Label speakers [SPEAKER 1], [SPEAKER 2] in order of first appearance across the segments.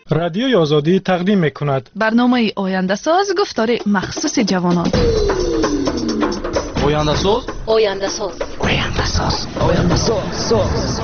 [SPEAKER 1] رادیوی آزادی تقدیم می‌کند
[SPEAKER 2] برنامه آینده ساز گفتار مخصوص جوانان.
[SPEAKER 3] آینده ساز
[SPEAKER 4] آینده ساز
[SPEAKER 3] آینده ساز آینده ساز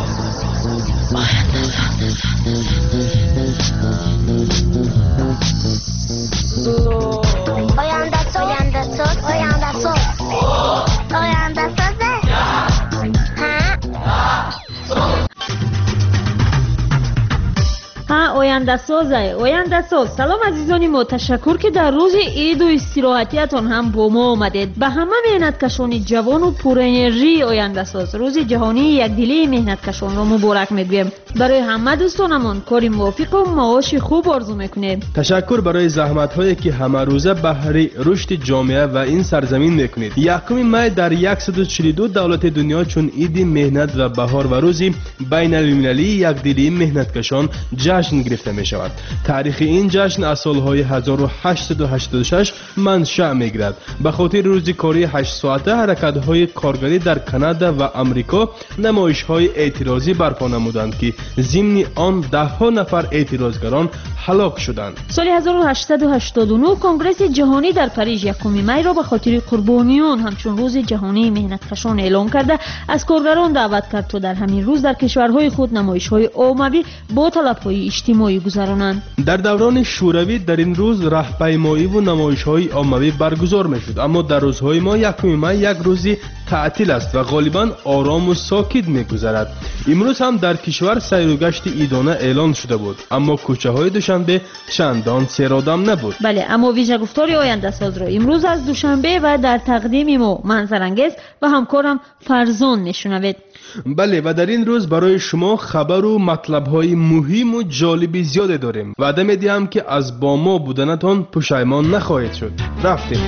[SPEAKER 5] آینده ساز. سلام عزیزانی ما، تشکر که در روز عید و استراحتیتان هم با ما آمدید. به همه مهنتکشان جوان و پر انرژی آینده ساز روز جهانی یکدلی مهنتکشان را مبارک میگویم. برای همه دوستانمان کاری موافق و معاش خوب آرزو میکنیم.
[SPEAKER 6] تشکر برای زحمت هایی که همه روزه بهره رشد جامعه و این سرزمین میکنید. 1 می در 142 دولت دنیا چون عید مهنت و بهار و روز بین المللی یکدلی مهنتکشان جشن گرفته می شود. تاریخ این جشن از سالهای 1886 منشأ میگیرد. به خاطر روز کاری 8 ساعته حرکت های کارگری در کانادا و آمریکا نمایش های اعتراضی برپا نمودند که ضمن آن 10 نفر اعتراضگران هلاک شدند.
[SPEAKER 5] سال 1889 کنگره جهانی در پاریس 1 می را به خاطر قربانیان همچون روز جهانی مهنتکشان اعلام کرده از کارگران دعوت کرد تا در همین روز در کشورهای خود نمایش‌های عمومی با طلب‌های اجتماعی گذرانند.
[SPEAKER 6] در دوران شوروی در این روز راهپیمایی و نمایش‌های عمومی برگزار می‌شد، اما در روزهای ما 1 می یک روزی تعطیل است و غالباً آرام و ساکت می‌گذرد. امروز هم در کشور سیر و گشت عیدانه اعلان شده بود، اما کوچه‌های دوشنبه چندان سرآدم نبود.
[SPEAKER 5] بله، اما ویژه گفتار آینده ساز را امروز از دوشنبه و در تقدیم ما منظرانگیز و همکارم فرزان میشنوید.
[SPEAKER 6] بله، و در این روز برای شما خبر و مطلب‌های مهم و جالب زیاد داریم. وعده می‌دهم که از با ما بودنتان پشیمان نخواهید شد. رفتیم.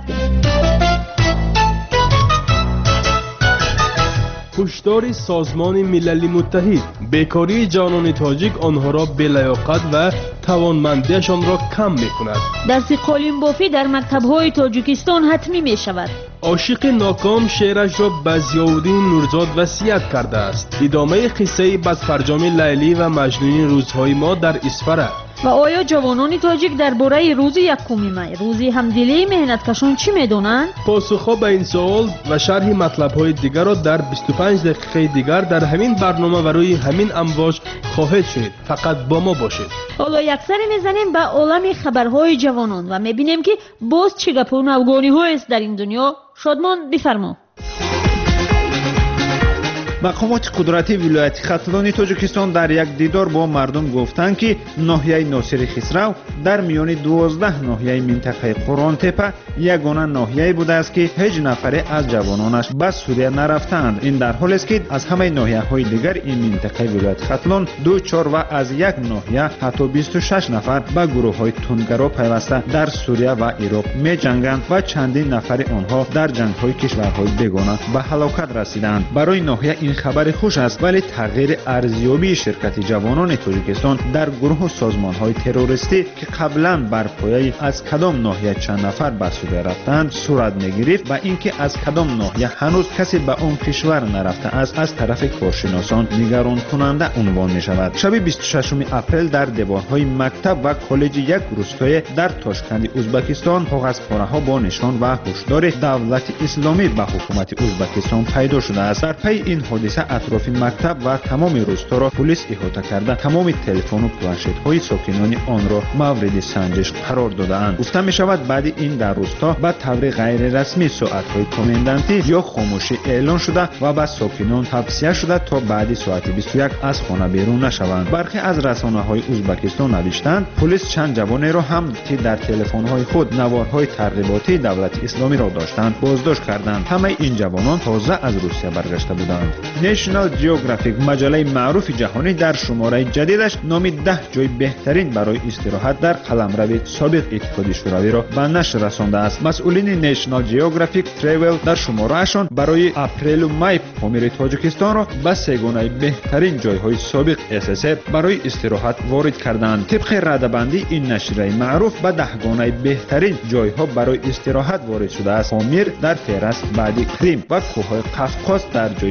[SPEAKER 6] هشدار سازمان ملل متحد: بیکاری جوانان تاجیک آنها را بلیاقت و توانمندیشان را کم می‌کند.
[SPEAKER 5] درس قالین بافی در مکتب‌های تاجیکستان حتمی می‌شود.
[SPEAKER 6] عاشق ناکام شعرش را به ضیاءالدین نورزاد وصیت کرده است. ادامه قصه بدفرجام لیلی و مجنون روزهای ما در اسفره.
[SPEAKER 5] و آیا جوانان تاجیک درباره روز 1 می روز همدلی مهنتکشان چی می‌دانند؟
[SPEAKER 6] پاسخ‌ها به این سوال و شرح مطلب‌های دیگر را در 25 دقیقه دیگر در همین برنامه و روی همین امواج خواهید شنید. فقط با ما باشید.
[SPEAKER 5] حالا یک سری می‌زنیم به عالم خبرهای جوانان و می‌بینیم که باز چه گپ و نوگانی‌ها است در این دنیا. شادمان بفرما.
[SPEAKER 7] مقامات قدرتی ولایت ختلانی تاجیکستان در یک دیدار با مردم گفتند که ناحیه ناصر خسرو در میان 12 ناحیه منطقه قرآن تپه یگانه ناحیه بوده است که هیچ نفری از جوانانش به سوریه نرفتند. این در حالی است که از همه ناحیه‌های دیگر این منطقه ولایت ختلان 2-4 و از یک ناحیه حتی 26 نفر به گروه‌های تندگرا پیوسته در سوریه و عراق می‌جنگند و چندین نفر آنها در جنگ‌های کشورهای بیگانه به هلاکت رسیدند. برای ناحیه این خبر خوش است، ولی تغییر ارزیابی شرکت جوانان تاجیکستان در گروه و سازمان‌های تروریستی که قبلا بر پایه از کدام ناحیه چند نفر به سوریه رفتند صورت می‌گرفت و اینکه از کدام ناحیه هنوز کسی به اون کشور نرفته است از طرف کارشناسان نگران کننده عنوان می‌شود. شب 26 اپریل در دیوارهای مکتب و کالج یک روستای در تاشکند ازبکستان کاغذپاره‌ها با نشان و هشدار دولت اسلامی به حکومت ازبکستان پیدا شده است. در پی این حادثه اطراف مکتب و تمام روستا را پلیس احاطه کرده تمام تلفن و پلنشت‌های ساکنان آن را مورد سنجش قرار داده‌اند. گفته می‌شود بعد این در روستا به طور غیر رسمی ساعت‌های کماندانتی یا خاموشی اعلان شده و به ساکنان توصیه شده تا بعد ساعت 21 از خانه بیرون نشوند. برخی از رسانه‌های ازبکستان نوشتند پلیس چند جوان را هم که در تلفن‌های خود نوارهای ترغیباتی دولت اسلامی را داشتند بازداشت کردند. همه این جوانان تازه از روسیه برگشته بودند. نیشنال جیوگرافیک مجله معروف جهانی در شماره جدیدش نام 10 جای بهترین برای استراحت در قلمرو سابق اتحادیه شوروی را به نشر رسانده است. مسئولین نیشنال جیوگرافیک تریول در شماره‌شان برای اپریل و می پامیر تاجیکستان را به سگانه بهترین جای‌های سابق SSR برای استراحت وارد کردند. طبق رده‌بندی این نشریه معروف به 10 گانه بهترین جای‌ها برای استراحت وارد شده است. پامیر در فهرست بعدی کریم و کوههای قفقاز در جای سوم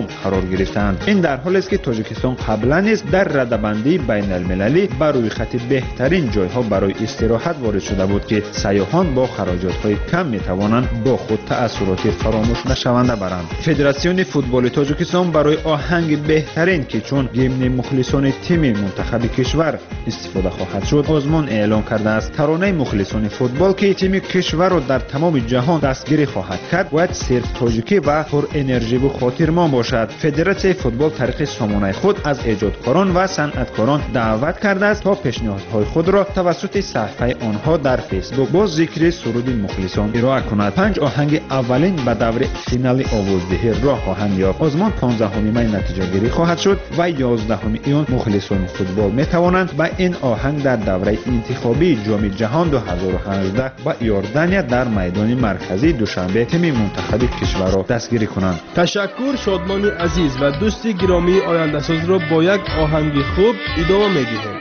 [SPEAKER 7] دوم قرار گرفتند. این در حالی است که تاجیکستان قبلا نیز در رده‌بندی بین المللی بر روی خط بهترین جایها برای استراحت وارد شده بود که سیاحان با خراجات‌های کم می‌توانند با خود تأثیرات فراموش نشونده برند. فدراسیون فوتبال تاجیکستان برای آهنگ بهترین که چون گیمن مخلصان تیم منتخب کشور استفاده خواهد شد آزمون اعلام کرده است. ترانه مخلصان فوتبال که تیم کشور را در تمام جهان دستگیری خواهد کرد باید صرف تاجیکی و پر انرژی و خاطرمان باشد. فدراسیون فوتبال طریق سامانه خود از ایجادکاران و صنعتکاران دعوت کرده است تا پیشنهادهای خود را توسط صفحه آنها در فیسبوک با ذکر سرود مخلصان ارائه کند. 5 آهنگ اولین به دور فینال آوازدهی راه خواهند یافت. آزمون 15 می نتیجه گیری خواهد شد و 11 ایون مخلصان فوتبال می توانند با این آهنگ در دوره انتخابی جام جهان 2018 با یوردانیا در میدان مرکزی دوشنبه تیم منتخب کشور را دستگیری کنند.
[SPEAKER 6] تشکر شادمان عزیز و دوست گرامی آینده ساز را با یک آهنگ خوب ادامه می‌دهیم.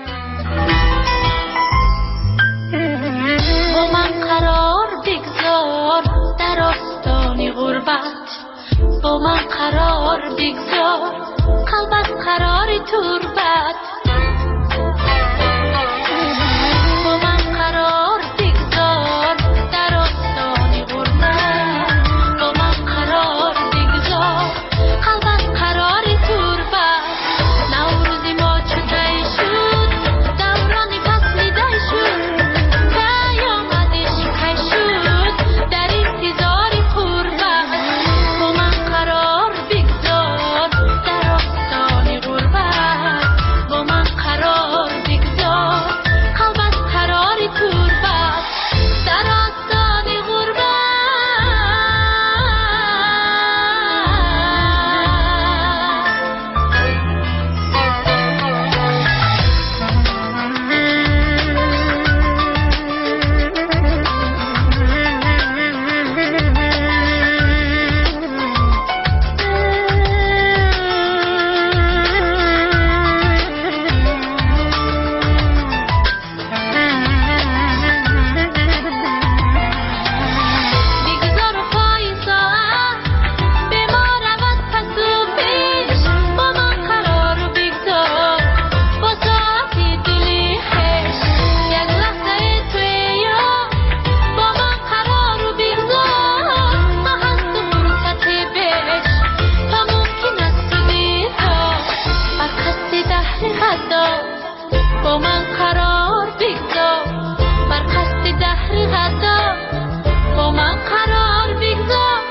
[SPEAKER 4] با من قرار بگذار در آستان غربت، با من قرار بگذار قلبت قرار تربت، با من قرار بگذار در آستان غربت، با من قرار بگذار قلبت قرار تربت. نوروز ما چطور شد دوران فصلی دی شد، پیامدش کی شد در انتظار قربت. با من قرار بگذار در آستان غربت، با من قرار بگذار قلبت قرار تربت. در آستان غربت بگذار و پای ساعت به ما رود پس و پیش، با من قرار بگذار با ساعت دلی خش. یک لحظه توی یاد با من قرار بگذار تا هست و فرصت بهش، تا ممکن است تو دیدار بر قصد دهر غدار. با من قرار بگذار بر قصد دهر غدار، با من قرار بگذار،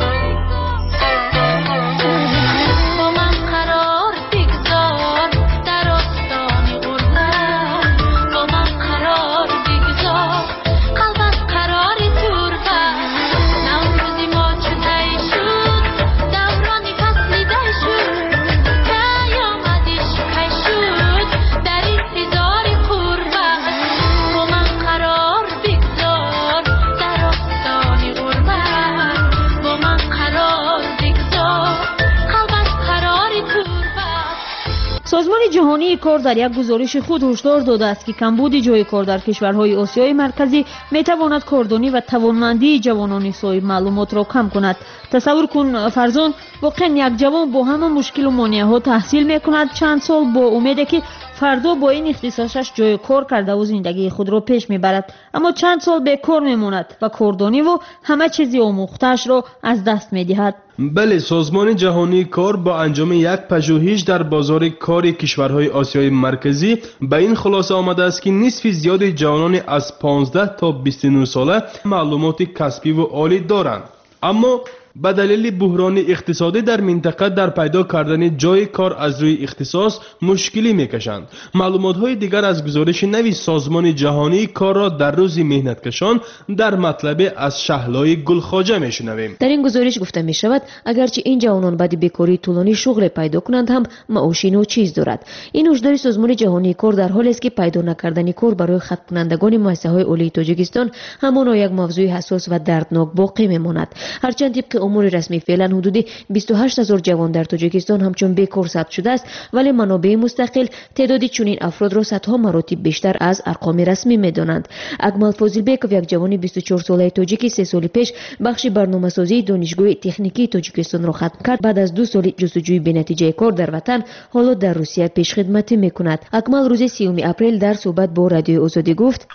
[SPEAKER 4] با من قرار بگذار در آستان غربت، با من قرار بگذار قلبت قرار تربت. نوروز ما چطور شد دوران فصلی دی شد، پیامدش کی شد در انتظار قربت. با من قرار بگذار در آستان غربت، با من قرار بگذار قلبت قرار تربت.
[SPEAKER 5] سازمان جهانی کار در یک گزارش خود هشدار داده است که کمبود جای کار در کشورهای آسیای مرکزی میتواند کاردانی و توانمندی جوانان صاحب معلومات را کم کند. تصور کن فرزان واقعا یک جوان با همه مشکل و مانع‌ها تحصیل میکند، چند سال با امیده که فردا با این اختصاصش جای کار کرده و زندگی خود را پیش میبرد، اما چند سال بیکار میماند و کاردانی و همه چیزی آموخته‌اش را از دست میدهد.
[SPEAKER 6] بله، سازمان جهانی کار با انجام یک پژوهش در بازار کار کشورهای آسیای مرکزی به این خلاصه آمده است که نصف زیاد جوانان از 15 تا 29 ساله معلومات کسبی و عالی دارند، اما به دلیل بحران اقتصادی در منطقه در پیدا کردن جای کار از روی اختصاص مشکلی میکشند. معلومات‌های دیگر از گزارش نوی سازمان جهانی کار را در روز مهنتکشان در مطلب از شهلای گلخواجه میشنویم.
[SPEAKER 8] در این گزارش گفته می شود اگرچه این جوانان بعد بیکاری طولانی شغل پیدا کنند هم معاشی ناچیز دارد. این هشدار سازمان جهانی کار در حالی است که پیدا نکردن کار برای خط کنندگان مؤسسه‌های عالی تاجیکستان همانا یک موضوع حساس و دردناک باقی میماند. هرچند طبق امور رسمی فعلا حدود 28000 جوان در تاجیکستان همچون بیکار ثبت شده است، ولی منابع مستقل تعدادی چنین افراد را صدها مراتب بیشتر از ارقام رسمی می‌دانند. اکمل فاضلبеков یک جوان 24 ساله تاجیکی 3 سال پیش بخش برنامه‌سازی دانشگاه تکنیکی تاجیکستان را ختم کرد. بعد از 2 سال جستجوی به نتیجه کار در وطن حالا در روسیه پیشخدمتی می‌کند. اکمل روز 30 اپریل در صحبت با رادیو آزادی گفت: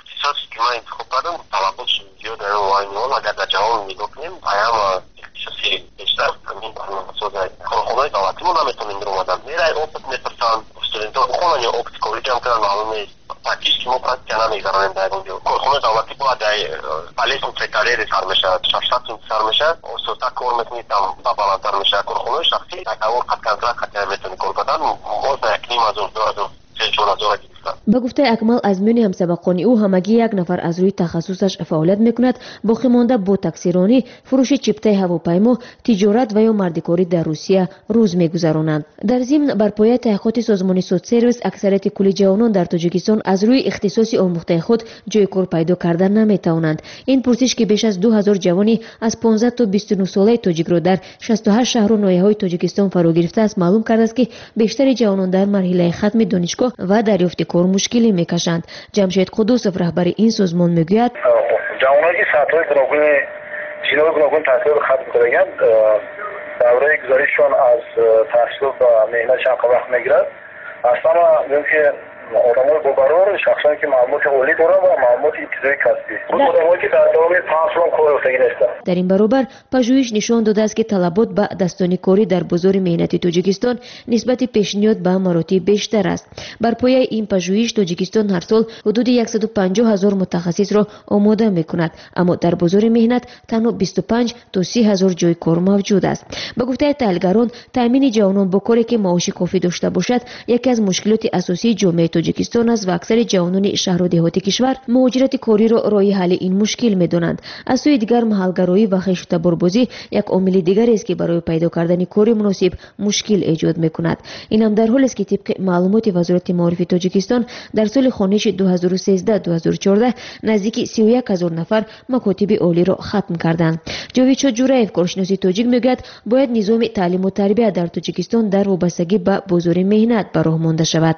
[SPEAKER 9] اگر در جوان نگاه کنیم پیام اختصاصی بیشتر همین برنامه‌سازی کارخانه‌های دولتی ما نمیتونیم در اومدن میرای اوپت میپرسن استودنتا بخونن یا اوپت کاری جمع کردن معلوم نیست پاکیش که ما پرکتیکا نمیگذارن در اونجا کارخانه دولتی باید پلیس سکرتریت سر میشه 600 سر میشه استوتا کار میکنید tam بالاتر میشه کارخانه شخصی تکاور قد کنترکت قد نمیتونی کار کردن باز یک نیم از 2000
[SPEAKER 8] با گفته اکمل از میان همسبقان او همگی یک نفر از روی تخصصش فعالیت میکند، باقی مانده با تکثیرانی، فروش چپتای هواپیما، تجارت و یا مردکاری در روسیه روز میگذرانند. در ضمن بر پایه تحقیقات سازمان سودسرویس اکثریت کلی جوانان در تاجیکستان از روی اختصاص آموخته خود جای کار پیدا کردن نمیتوانند. این پرسش که بیش از 2000 جوانی از 15 تا 29 ساله تاجیک را در 68 شهر و ناحیه‌های تاجیکستان فرا گرفته است معلوم کرده است که بیشتر جوانان در مرحله ختم دانشگاه و دریافت کار مشکلی میکشند. جمشید قدوسов رهبر این سازمان میگوید
[SPEAKER 10] جوانانی که سطح گوناگون تحصیل ختم کردند دوره گذاریشون از تحصیل و مهنت چند وقت میگیرد. اصلا میگم که آدمای با برابر شخصانی که معلومات عالی دارن و معلومات ابتدایی کسبی اون آدمایی که در دام 5 سال کار افتاده نیستن. در
[SPEAKER 8] این برابر پژوهش نشان داده است که طلبات به دستانی کاری در بازار مهنتی تاجیکستان نسبت پیشنهاد به مراتب بیشتر است. بر پایه این پژوهش تاجیکستان هر سال حدود 150,000 متخصص را آماده میکند، اما در بازار مهنت تنها 25 تا 30,000 جای کار موجود است. به گفته تحلیلگران تامین جوانان با کاری که معاش کافی داشته باشد یکی از مشکلات اساسی جامعه تاجیکستان است و اکثر جوانان شهر و دهات کشور مهاجرت کاری را راه حل این مشکل می‌دانند. از سوی دیگر محلگرایی و خشت‌باربازی یک عامل دیگر است که برای پیدا کردن کار مناسب مشکل ایجاد می‌کند. این هم در حالی است که طبق معلومات وزارت معارف تاجیکستان در سال خانش 2013-2014 نزدیک 31,000 نفر مکاتب عالی را ختم کردند. جاوید جورایف کارشناس تاجیک میگوید باید نظام تعلیم و تربیت در تاجیکستان در وابستگی به بازار مهنت به راه مانده شود.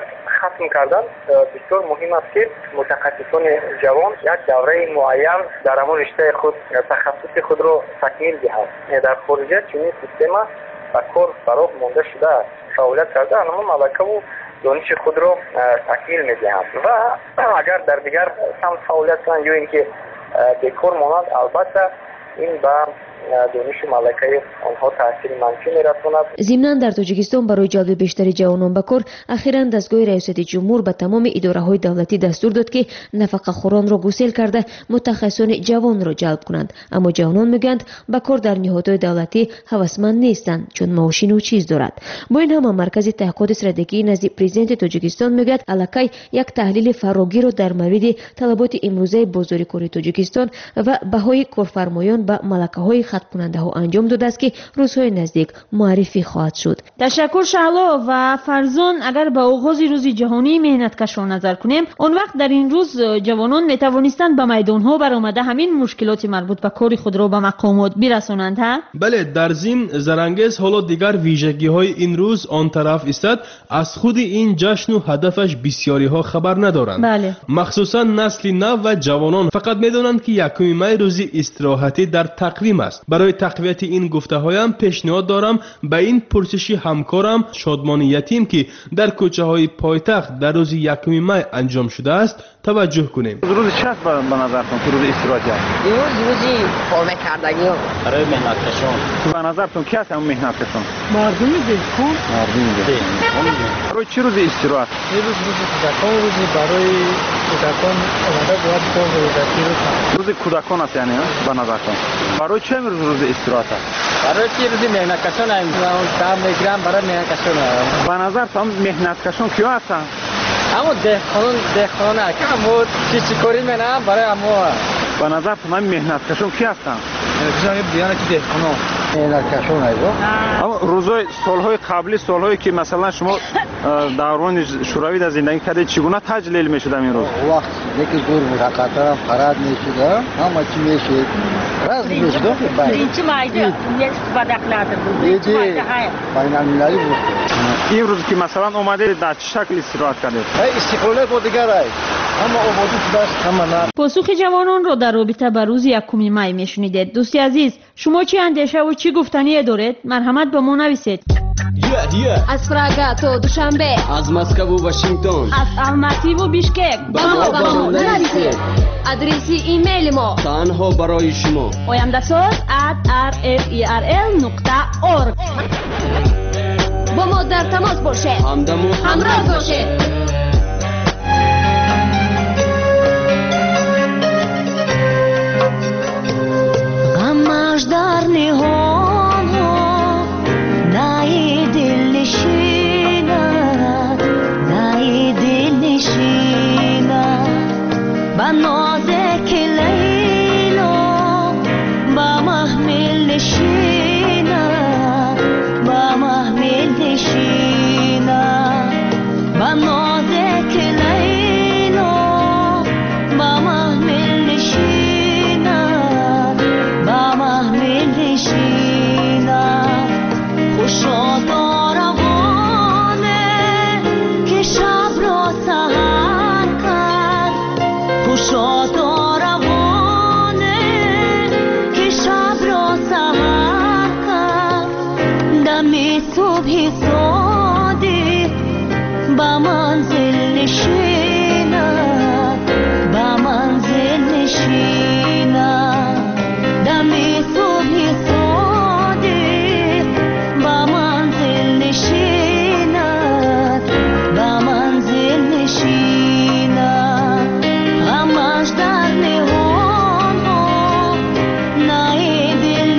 [SPEAKER 10] ختم کردن بسیار مهم است که متخصصان جوان یک دوره معین در همون رشته خود تخصص خود را تکمیل دهند. در خارج چنین سیستم و کار برای مانده شده فعالیت کرده اما ملکه و دانش خود را تکمیل می‌دهند و اگر در دیگر سمت فعالیت کنند یا اینکه بیکار مانند البته این به دانش ملکه آنها تاثیر منفی می‌رساند.
[SPEAKER 8] ضمناً در تاجیکستان برای جلب بیشتر جوانان به کار اخیراً دستگاه ریاست جمهور به تمام اداره‌های دولتی دستور داد که نفقه خوران را گسیل کرده متخصصان جوان را جلب کنند، اما جوانان میگویند به کار در نهادهای دولتی هوسمند نیستند چون معاش نوچیز دارد. با این همه مرکز تحقیقات استراتژیکی نزد پرزیدنت تاجیکستان میگوید الکی یک تحلیل فراگیر را در مورد طلبات امروزه بازار کار تاجیکستان و بهای کارفرمایان به ملکه‌های ختم کننده ها انجام داده است که روزهای نزدیک معرفی خواهد شد.
[SPEAKER 5] تشکر شعلا و فرزان. اگر به آغاز روز جهانی مهنتکشان نظر کنیم، اون وقت در این روز جوانان می توانستند به میدان ها برآمده همین مشکلات مربوط به کار خود را به مقامات برسانند ها؟
[SPEAKER 6] بله، در ضمن زرنگیز حالا دیگر ویژگی های این روز آن طرف است از خود این جشن و هدفش بسیاری ها خبر ندارند.
[SPEAKER 5] بله.
[SPEAKER 6] مخصوصا نسل نو و جوانان فقط میدانند که 1 می روز استراحتی در تقویم است. برای تقویت این گفته هایم پیشنهاد دارم به این پرسشی همکارم شادمان یتیم که در کوچه های پایتخت در روز 1 می انجام شده است توجه کنیم.
[SPEAKER 10] روز چه است به نظرتون روز استراحتی است؟
[SPEAKER 3] روزی کار کردگی
[SPEAKER 10] برای مهنتکشان. به نظرتون کی است اون مهنتکشان؟
[SPEAKER 1] مردم دلکون.
[SPEAKER 10] برای چه روز استراحت؟
[SPEAKER 1] این روز کودکان روزی برای کودکان آماده باید کار رو
[SPEAKER 10] روز کودکان است یعنی به نظرتون. برای چه روز استراحت است؟
[SPEAKER 11] برای چه روز مهنتکشان است؟ کار میگیرم برای مهنتکشان.
[SPEAKER 10] به نظرتون مهنتکشان کیا هستند؟
[SPEAKER 11] اما دهقانان که همو چی کاری میکنن برای همو.
[SPEAKER 10] به نظرتون مهنتکشان کی هستند؟
[SPEAKER 11] مهنتکشان بیان که دهقانان اینکشون ایو
[SPEAKER 7] اما روزهای سالهای قبلی سالهایی که مثلا شما دوران شوروی در زندگی کردید چگونه تجلیل میشد این روز
[SPEAKER 11] وقت دیگه زور بود حقیقتا فراد میشد اما چی میشد راز میشد
[SPEAKER 5] birinchi mayda istifada qilardi
[SPEAKER 11] birinchi بین المللی بود
[SPEAKER 7] این روز که مثلا اومدید در چه شکل استراحت کردید
[SPEAKER 11] استقلال بود دیگه اما اومدید دست همه
[SPEAKER 5] پاسخ جوانان را در رابطه با روز 1 می میشنیدید. دوستی عزیز، شما چی اندیشه و چی گفتنی دارید؟ مرحمت به ما نویسید.
[SPEAKER 8] از پراگا تا دوشنبه،
[SPEAKER 12] از مسکو و واشنگتن،
[SPEAKER 5] از الماتی و بیشکک
[SPEAKER 8] با ما نویسید. آدرس ایمیل ما
[SPEAKER 12] تنها برای شما
[SPEAKER 5] oyandasaz@rferl.org.
[SPEAKER 8] با ما در تماس باشید. همراه باشید.
[SPEAKER 4] در نهان ها نای دل نشیند نای دل نشیند با نازک لیلا با محمل نشیند با محمل نشیند با نازک لیلا با محمل نشیند با محمل خوشا داروانه که شب را سحر کرد خوشا داروانه که شب را سحر کرد دم صبح صادق با منزل نشیند با منزل نشیند دم صبح صادق با منزل نشیند با منزل نشیند همش در نهان ها نای دل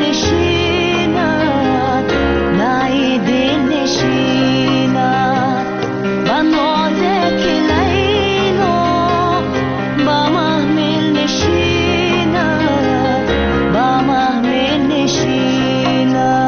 [SPEAKER 4] نشیند نای دل نشیند با نازک لیلا با محمل نشیند با محمل نشیند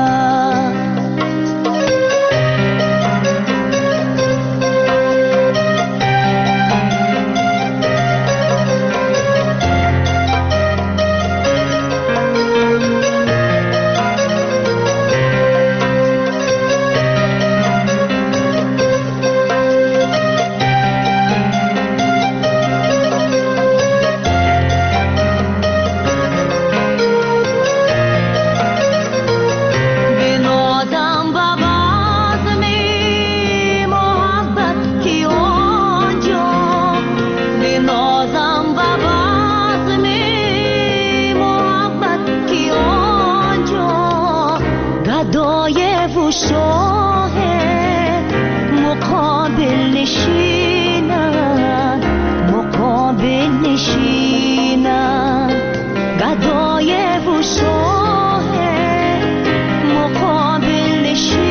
[SPEAKER 4] شاه مقابل نشینم مقابل نشینم گدای و شاه مقابل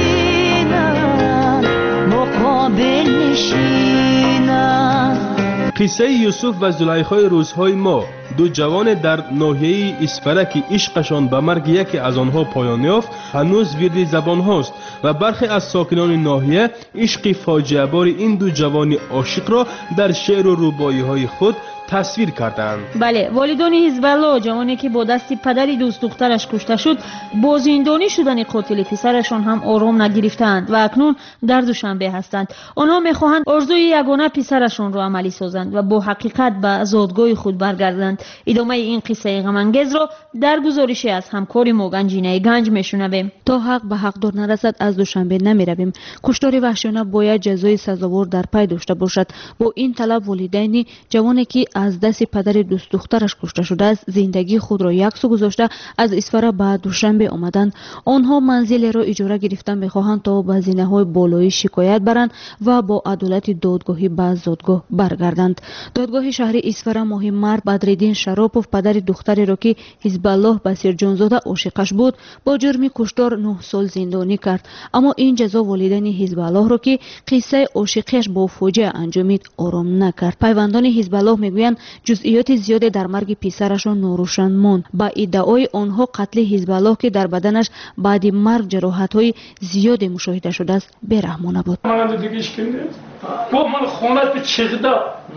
[SPEAKER 4] نشینم مقابل نشینم.
[SPEAKER 6] قصه یوسف و زلیخای روزهای ما، دو جوان در ناحیه اسفره که عشقشان به مرگ یکی از آنها پایان یافت هنوز ورد زبان هاست و برخی از ساکنان ناحیه عشق فاجعه بار این دو جوان عاشق را در شعر و رباعی های خود تصویر کردند.
[SPEAKER 5] بله، والدان حزب الله جوانی که با دست پدری دوست دخترش کشته شد با زندانی شدن قاتل پسرشان هم آرام نگرفتند و اکنون در دوشنبه هستند. آنها میخواهند آرزوی یگانه پسرشان را عملی سازند و با حقیقت به زادگاه خود برگردند. ادامه این قصه غم انگیز را در گزارشی از همکار ما گنجینه گنج میشنویم.
[SPEAKER 13] تا حق به حقدار نرسد از دوشنبه نمیرویم. کشتار وحشیانه باید جزای سزاوار در پی داشته باشد. با این طلب والدین جوانی که از دست پدر دوست دخترش کشته شده است زندگی خود را یک سو گذاشته از اسفره به دوشنبه آمدند. آنها منزل را اجاره گرفتن میخواهند تا به زینه‌های بالایی شکایت برند و با عدالت دادگاهی به زادگاه برگردند. دادگاه شهری اسفره ماهی مرد بدرالدین شراپوف پدر دختری را که حزب الله بصیر جانزاده عاشقش بود با جرم کشتار 9 سال زندانی کرد. اما این جزا والدین حزب الله را که قصه عاشقیش با فوجیه انجامید آرام نکرد. پیوندان حزب الله میگویند میگویند جزئیات زیادی در مرگ پسرشان ناروشن ماند. با ادعای آنها قتل حزب الله که در بدنش بعد مرگ جراحت‌های زیادی مشاهده شده است بی‌رحمانه بود.
[SPEAKER 14] من دیگه اشکالی گفت من خونه به چقدر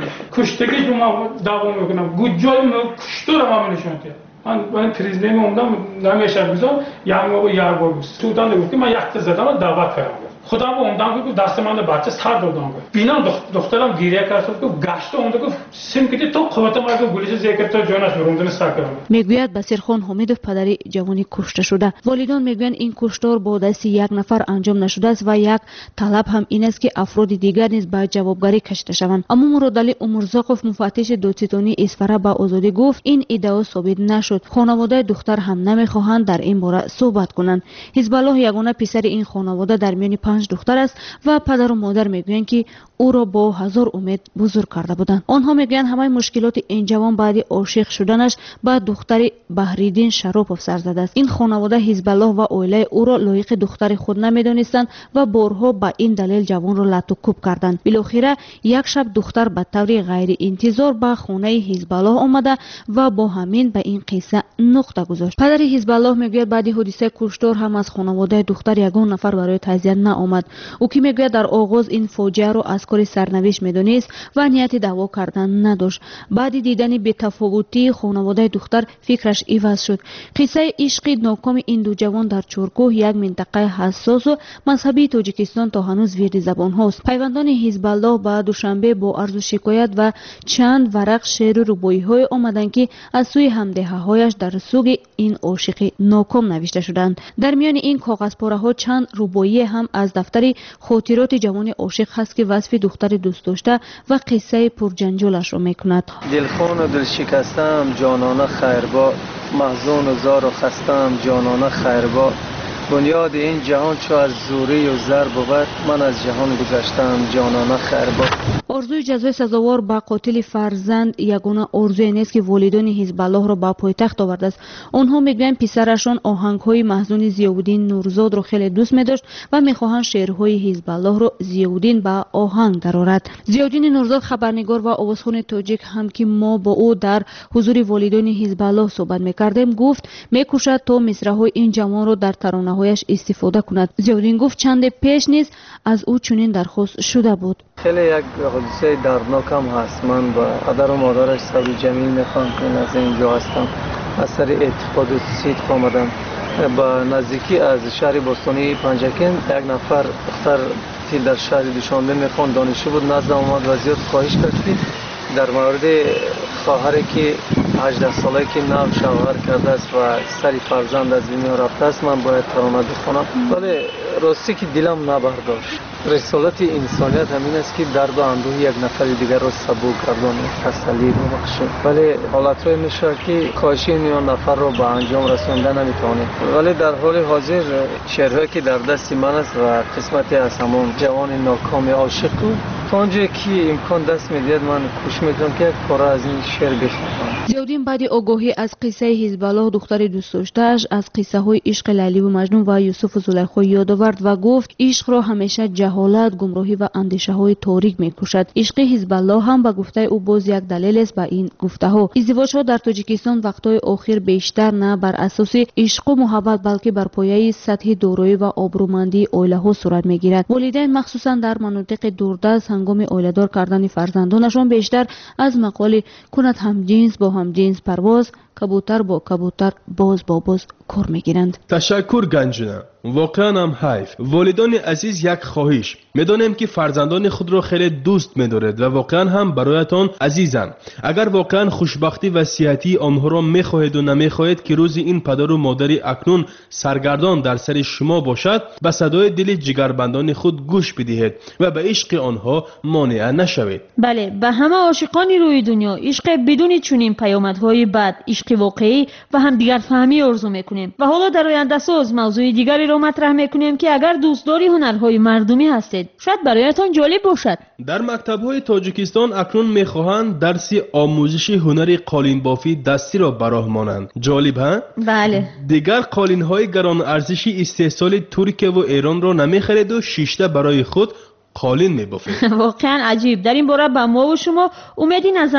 [SPEAKER 14] کشتگی رو ما دوام میکنم گوجای کشتو رو ما نشون داد. من پرزیدنت اومدم نمیشه بزنم یا موقع یا بار است. تو دانه گفت من یک تا زدم دعوت کردم. خدا با اومدم گفت دست من بچه سر دادم. بینم دخترم گریه کرد گفت گشت اومد گفت سیم که تو قوت ما گفت گلیش ذکر تو جانش بروندن ساکرم.
[SPEAKER 13] میگوید بصیرخان حمیدوف پدری جوانی کشته شده. والدان میگویند این کشتار با دست یک نفر انجام نشده است و یک طلب هم این است که افراد دیگر نیز به جوابگری کشیده شوند. اما مرادعلی عمرزاقوف مفتش دادستانی اسفره با آزادی گفت این ادعا ثابت نشد. خانواده دختر هم نمیخواهند در این باره صحبت کنند. حزب الله یگانه پسر این خانواده در میان 5 دختر است و پدر و مادر میگویند که او را با هزار امید بزرگ کرده بودند. آنها میگویند همه مشکلات این جوان بعد عاشق شدنش با دختر بهریدین شراپوف سر زده است. این خانواده حزب الله و عائله او را لایق دختر خود نمیدانستند و بارها با این دلیل جوان را لط و کوب کردند. بالاخره یک شب دختر به طور غیر انتظار به خانه حزب الله آمده و با همین به این قصه نقطه گذاشت. پدر حزب الله میگوید بعد حادثه کشتار هم از خانواده دختر یگان نفر برای تعزیت نآمد. او که میگوید در آغاز این فاجعه را از کار سرنوشت میدانست و نیت دعوا کردن نداشت. بعد دیدن بی‌تفاوتی خانواده دختر فکرش عوض شد. قصه عشق ناکام این دو جوان در چورکوه یک منطقه حساس و مذهبی تاجیکستان تا هنوز ویرد زبان هاست. پیوندان حزب الله با دوشنبه با عرض و شکایت و چند ورق شعر و ربایی های آمدند که از سوی همدهه هایش در سوگ این عاشق ناکام نوشته شدند. در میان این کاغذ پاره ها چند ربایی هم از دفتر خاطرات جوان عاشق هست که وصف دختر دوست داشته و قصه پرجنجالش را میکند.
[SPEAKER 15] دلخون و دل شکستم جانانه خیربا، محزون و زار و خستم جانانه خیربا. بنیاد این جهان چو از زوری و زر بود، من از جهان گذشتم جانانه خیربا.
[SPEAKER 13] آرزوی جزای سزاوار با قاتل فرزند یگانه آرزوی نیست که والدین حزب الله را به پایتخت آورده است. آنها میگویند پسرشان آهنگ‌های محزون ضیاءالدین نورزاد را خیلی دوست می‌داشت و می‌خواهند شعرهای حزب الله را ضیاءالدین به آهنگ درآورد. ضیاءالدین نورزاد خبرنگار و آوازخوان تاجیک هم که ما با او در حضور والدین حزب الله صحبت می‌کردیم گفت می‌کوشد تا مصرع‌های این جوان را در ترانه‌هایش استفاده کند. ضیاءالدین گفت چند پیش نیز از او چنین درخواست شده بود.
[SPEAKER 15] خیلی یک حادثه دردناک هم هست. من با پدر و مادرش صبری جمیل میخوام که از اینجا هستم. از سر اعتقاد و صدق آمدم. با نزدیکی از شهر باستانی پنجکین یک نفر دختر که در شهر دوشنبه میخوان دانشجو بود نزد آمد و زیاد خواهش کرد که در مورد خواهری که 18 ساله که نو شوهر کرده است و سر فرزند از دنیا رفته است من باید ترانه بخوانم. ولی راستی که دلم نبرداشت. رسالت انسانیت همین است که درد و اندوه یک نفر دیگر را سبک گردانید، تسلی ببخشید. ولی حالت‌های میشه که کاهش این نفر را به انجام رسانده نمیتوانید. ولی در حال حاضر شعرهایی که در دست من است و قسمتی از همون جوان ناکام عاشق تا اونجایی که امکان دست میدهد من کوشش میکنم که یک پاره از این شعر بخوانم.
[SPEAKER 13] ضیاءالدین بعد آگاهی از قصه حزب الله دختر دوست داشته‌اش از قصه های عشق لیلی و مجنون و یوسف و زلیخا یاد آورد و گفت عشق را همیشه جهالت، گمراهی و اندیشه های تاریک میکشد. عشق حزب الله هم به گفته او باز یک دلیل است به این گفته ها. ازدواج ها در تاجیکستان وقتهای اخیر بیشتر نه بر اساس عشق و محبت بلکه بر پایه سطح دارایی و آبرومندی عائله ها صورت میگیرد. والدین مخصوصا در مناطق دوردست هنگام عائله‌دار کردن فرزندانشان بیشتر از مقال کند هم جنس با هم جنس پرواز، کبوتر با کبوتر باز با باز کار میگیرند.
[SPEAKER 6] تشکر گنجونه. واقعا هم حیف. والدان عزیز یک خواهش. میدانیم که فرزندان خود را خیلی دوست می‌دارید و واقعا هم برایتان عزیزند. اگر واقعا خوشبختی و صحتی آنها را می‌خواهید و نمی‌خواهید که روزی این پدر و مادری اکنون سرگردان در سر شما باشد، به صدای دل جگربندان خود گوش بدهید و به عشق آنها مانع نشوید.
[SPEAKER 5] بله، به همه عاشقان روی دنیا عشق بدون چنین پیامدهای بد، عشق واقعی و هم دیگر فهمی آرزو می‌کنیم. و حالا در آینده ساز موضوع دیگری را مطرح می‌کنیم که اگر دوستداری هنرهای مردمی هستید شاید برایتان جالب باشد.
[SPEAKER 6] در مکتب‌های تاجیکستان اکنون می‌خواهند درس آموزش هنر قالین بافی دستی را براه مانند. جالب ها؟
[SPEAKER 5] بله.
[SPEAKER 6] دیگر قالین‌های گران ارزش استحصال ترکیه و ایران را نمی‌خرید و شیشته برای خود قالین می‌بافید.
[SPEAKER 5] واقعا عجیب. در این باره به ما و شما امیدی نظر.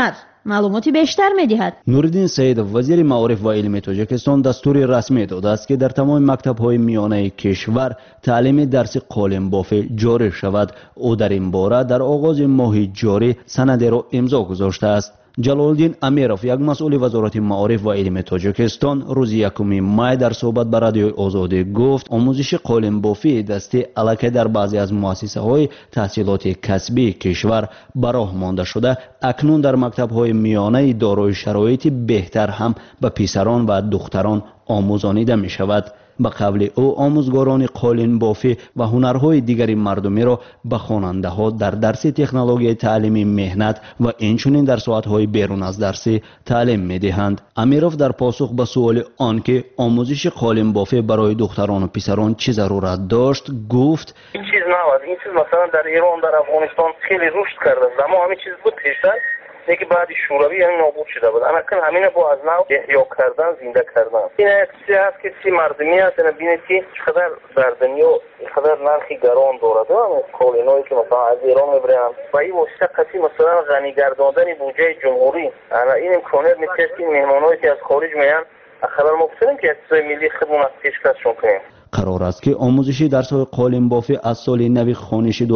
[SPEAKER 5] маълумоти бештар медиҳад.
[SPEAKER 16] нуриддин саидов вазири маориф ва илми тоҷикистон дастури расмӣ додааст ки дар тамоми мактабҳои миёнаи кишвар таълими дарси қолинбофӣ ҷорӣ шавад. ӯ дар ин бора дар оғози моҳи ҷорӣ санадеро имзо гузоштааст. ҷалолиддин амиров як масъули вазорати маориф ва илми тоҷикистон рӯзи 1 май дар суҳбат ба радиои озодӣ гуфт омӯзиши қолинбофии дастӣ аллакай дар баъзе аз муассисаҳои таҳсилоти касбии кишвар ба роҳ монда шуда акнун дар мактабҳои миёнаи дорои шароити беҳтар ҳам ба писарон ва духтарон омӯзонида мешавад. ба қавли ӯ омӯзгорони қолинбофӣ ва ҳунарҳои дигари мардумиро ба хонандаҳо дар дарси технологияи таълими меҳнат ва инчунин дар соатҳои берун аз дарсӣ таълим медиҳанд. амиров дар посух ба суоли он ки омӯзиши қолинбофӣ барои духтарону писарон чӣ зарурат дошт гуфт:
[SPEAKER 10] ин чиз навад. ин чиз масалан дар Ирон, дар Афғонистон хеле рушд карда. Замо ҳамин чиз буд пештар, लेकिन بعد شوروی یعنی نابود شده بود. اما کن همینه با از نو احیا کردن، زنده کردن. این یک چیزی هست که سی مردمی هست، یعنی بینید که چقدر در دنیا چقدر نرخی گران دارد. کالینایی که مثلا از ایران میبرن و این واسطه قطعی مثلا غنی گرداندن بودجه جمهوری. انا این امکانات میتونه که مهمانایی که از خارج میان خبر ما بتونیم که اقتصاد ملی خودمون پیشکششون کنیم.
[SPEAKER 16] قرار است که آموزشی درس‌های قالین‌بافی از سال نو خوانشی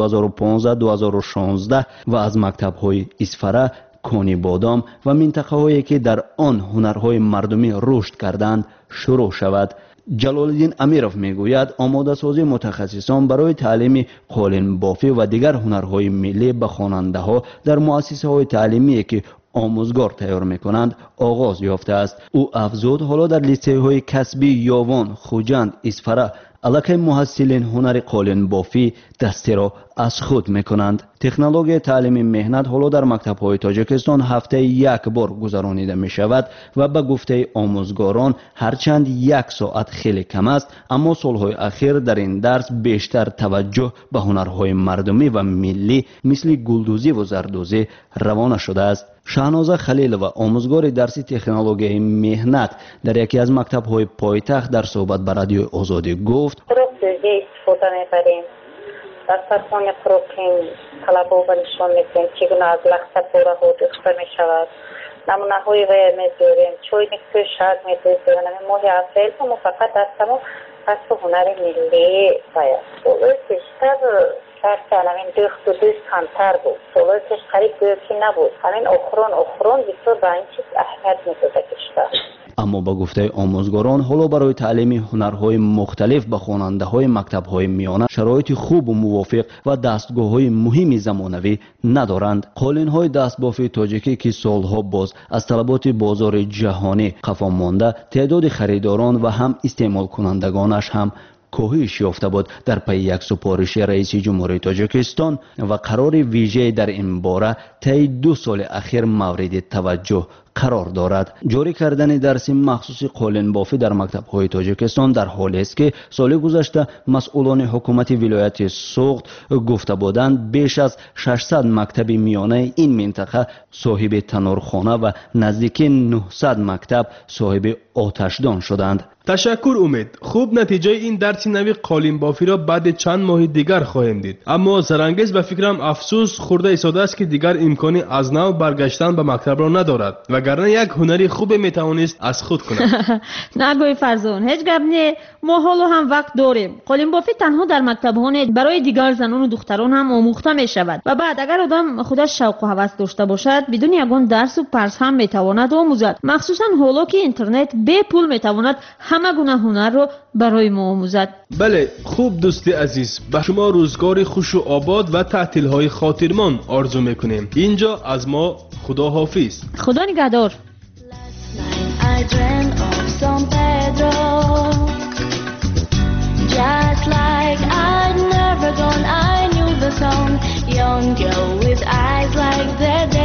[SPEAKER 16] 2015-2016 و از مکتب‌های اصفهان، کونی بادام و منطقه‌هایی که در آن هنرهای مردمی رشد کردند شروع شود. جلال‌الدین امیرов میگوید آماده سازی متخصصان برای تعلیم قالین بافی و دیگر هنرهای ملی به خواننده‌ها در مؤسسه‌های تعلیمی که آموزگار تیار میکنند آغاز یافته است. او افزود حالا در لیسه‌های کسبی یاوان، خوجند، اصفهان علاقه محصلین هنر قالین بافی دستی را از خود میکنند. تکنولوژی تعلیم مهنت حالا در مکتب‌های تاجیکستان هفته یک بار گذرانیده می شود و به گفته آموزگاران هرچند 1 ساعت خیلی کم است، اما سالهای اخیر در این درس بیشتر توجه به هنرهای مردمی و ملی مثل گلدوزی و زردوزی روانه شده است. شاهنازه خلیل و آموزگار درس تکنولوژی مهنت در یکی از مکتب‌های پایتخت در صحبت با رادیو آزادی گفت:
[SPEAKER 17] در فرمان پروتین طلبها و نشان میدیم چگونه از لخت پوره ها دخته می شود. نمونه های وی میداریم، چوی نکتوی شرد میداریم. نمی ماه اپریل هم فقط دستمو پس هنر ملی باید. سالوی پیشتر درس همین دخت و دوست کمتر بود. سالوی پیش قریب بیوکی نبود. همین اخرون بسیار به این چیز اهمیت میداده کشتر.
[SPEAKER 16] اما با گفته آموزگاران حالا برای تعلیم هنرهای مختلف به خواننده‌های مکتب‌های میانه شرایط خوب و موافق و دستگاه‌های مهمی زمانوی ندارند. قالین‌های دستبافی تاجیکی که سالها باز از طلبات بازار جهانی قفا مانده، تعداد خریداران و هم استعمال کنندگانش هم کاهش یافته بود. در پی یک سپارش رئیس جمهوری تاجیکستان و قرار ویژه در این باره طی 2 سال اخیر مورد توجه قرار دارد. جاری کردن درس مخصوص قالین بافی در مکتب‌های تاجیکستان در حالی است که سال گذشته مسئولان حکومت ولایت سوغد گفته بودند بیش از 600 مکتب میانه این منطقه صاحب تنورخانه و نزدیک 900 مکتب صاحب آتشدان شدند.
[SPEAKER 6] تشکر امید. خوب نتیجه این درس نوی قالین بافی را بعد چند ماه دیگر خواهیم دید. اما زرانگیز به فکرم افسوس خورده ایستاده است که دیگر امکانی از نو برگشتن به مکتب را ندارد، وگرنه یک هنری خوب میتوانست از خود کند.
[SPEAKER 5] نگوی فرزون، هیچ گپ نه، ما حالا هم وقت داریم. قالین بافی تنها در مکتب‌ها نه، برای دیگر زنان و دختران هم آموخته می شود و بعد اگر آدم خودش شوق و هوس داشته باشد بدون یگان درس و پرس هم میتواند آموزد. مخصوصا حالا که اینترنت بے پول میتواند همه گونه هنر رو برای ما آموزد.
[SPEAKER 6] بله، خوب دوستی عزیز، به شما روزگاری خوش و آباد و تعطیل‌های خاطرمان آرزو میکنیم. اینجا از ما خدا حافظ.
[SPEAKER 5] خدا نگهدار.
[SPEAKER 4] I dreamt of San Pedro, just like I'd never gone. I knew the song, young girl with eyes like the